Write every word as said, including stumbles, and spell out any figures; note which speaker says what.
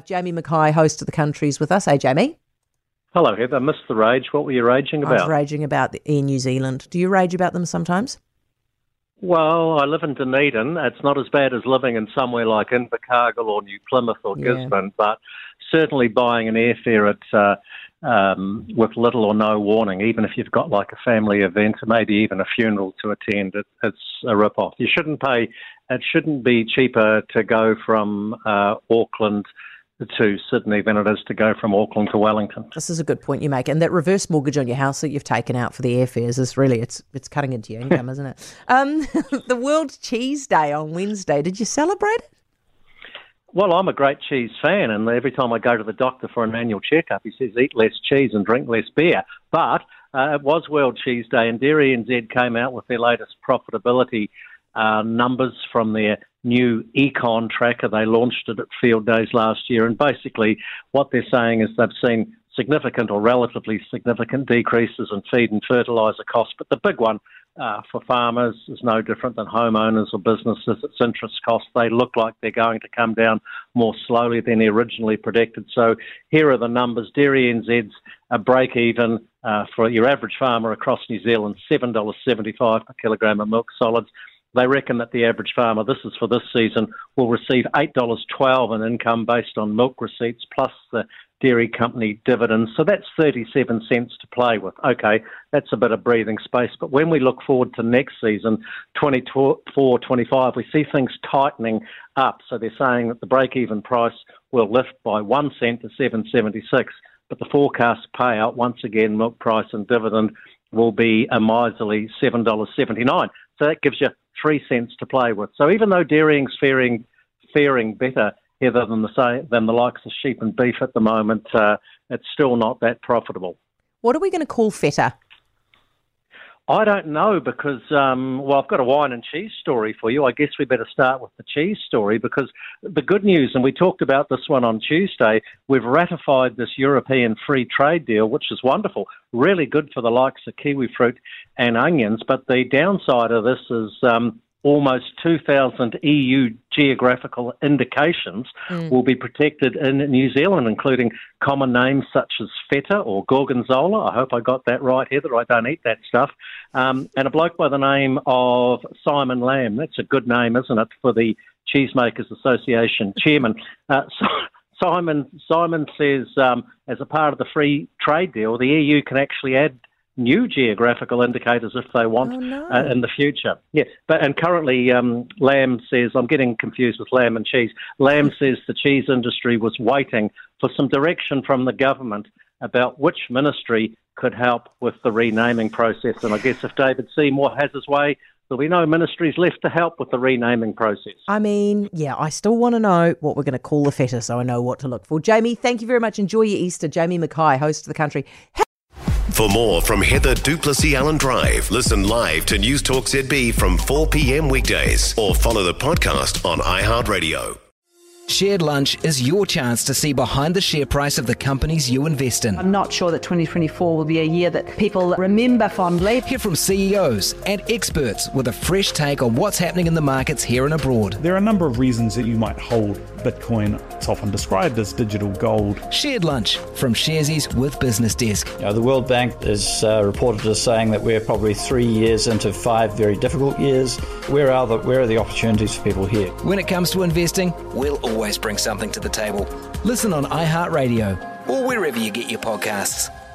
Speaker 1: Jamie Mackay, host of The Country's with us. Hey, Jamie.
Speaker 2: Hello, Heather. I missed the rage. What were you raging about?
Speaker 1: I was raging about the Air New Zealand. Do you rage about them sometimes?
Speaker 2: Well, I live in Dunedin. It's not as bad as living in somewhere like Invercargill or New Plymouth or
Speaker 1: Yeah.
Speaker 2: Gisborne, but certainly buying an airfare at uh, um, with little or no warning, even if you've got like a family event, maybe even a funeral to attend, it, it's a rip-off. You shouldn't pay. It shouldn't be cheaper to go from uh, Auckland to Sydney than it is to go from Auckland to Wellington.
Speaker 1: This is a good point you make. And that reverse mortgage on your house that you've taken out for the airfares is really, it's it's cutting into your income, isn't it? Um, the World Cheese Day on Wednesday, did you celebrate it?
Speaker 2: Well, I'm a great cheese fan, and every time I go to the doctor for an annual checkup, he says eat less cheese and drink less beer. But uh, it was World Cheese Day, and Dairy N Z came out with their latest profitability uh, numbers from their new Econ tracker. They launched it at Field Days last year, and basically what they're saying is they've seen significant or relatively significant decreases in feed and fertiliser costs. But the big one uh, for farmers is no different than homeowners or businesses. It's interest costs. They look like they're going to come down more slowly than originally predicted. So here are the numbers. Dairy N Z's a break-even uh, for your average farmer across New Zealand, seven dollars seventy-five per kilogram of milk solids. They reckon that the average farmer, this is for this season, will receive eight dollars twelve in income based on milk receipts plus the dairy company dividends. So that's thirty-seven cents to play with. Okay, that's a bit of breathing space. But when we look forward to next season, twenty-four twenty-five, we see things tightening up. So they're saying that the break-even price will lift by one cent to seven seventy-six. But the forecast payout, once again, milk price and dividend, will be a miserly seven dollars seventy-nine. So that gives you three cents to play with. So even though dairying's faring faring better, Heather, than the say, than the likes of sheep and beef at the moment, uh, it's still not that profitable.
Speaker 1: What are we going to call feta?
Speaker 2: I don't know because, um, well, I've got a wine and cheese story for you. I guess we better start with the cheese story because the good news, and we talked about this one on Tuesday, we've ratified this European free trade deal, which is wonderful, really good for the likes of kiwi fruit and onions. But the downside of this is um, almost two thousand E U geographical indications mm. will be protected in New Zealand, including common names such as feta or gorgonzola. I hope I got that right, Heather. I don't eat that stuff. Um, and a bloke by the name of Simon Lamb. That's a good name, isn't it, for the Cheesemakers Association chairman. Uh, so, Simon Simon says um, as a part of the free trade deal, the E U can actually add new geographical indicators if they want
Speaker 1: oh, no.
Speaker 2: uh, in the future. Yeah, but and currently um, Lamb says, I'm getting confused with lamb and cheese. Lamb says the cheese industry was waiting for some direction from the government about which ministry could help with the renaming process. And I guess if David Seymour has his way, there'll be no ministries left to help with the renaming process.
Speaker 1: I mean, yeah, I still want to know what we're going to call the feta so I know what to look for. Jamie, thank you very much. Enjoy your Easter. Jamie Mackay, host of The Country.
Speaker 3: For more from Heather du Plessis-Allen Drive, listen live to News Talk Z B from four p.m. weekdays or follow the podcast on iHeartRadio.
Speaker 4: Shared Lunch is your chance to see behind the share price of the companies you invest in.
Speaker 5: I'm not sure that twenty twenty-four will be a year that people remember fondly.
Speaker 4: Hear from C E Os and experts with a fresh take on what's happening in the markets here and abroad.
Speaker 6: There are a number of reasons that you might hold Bitcoin. It's often described as digital gold.
Speaker 4: Shared Lunch from Sharesies with Business Desk.
Speaker 7: You know, the World Bank is uh, reported as saying that we're probably three years into five very difficult years. Where are the where are the opportunities for people here?
Speaker 4: When it comes to investing, we'll always bring something to the table. Listen on iHeartRadio or wherever you get your podcasts.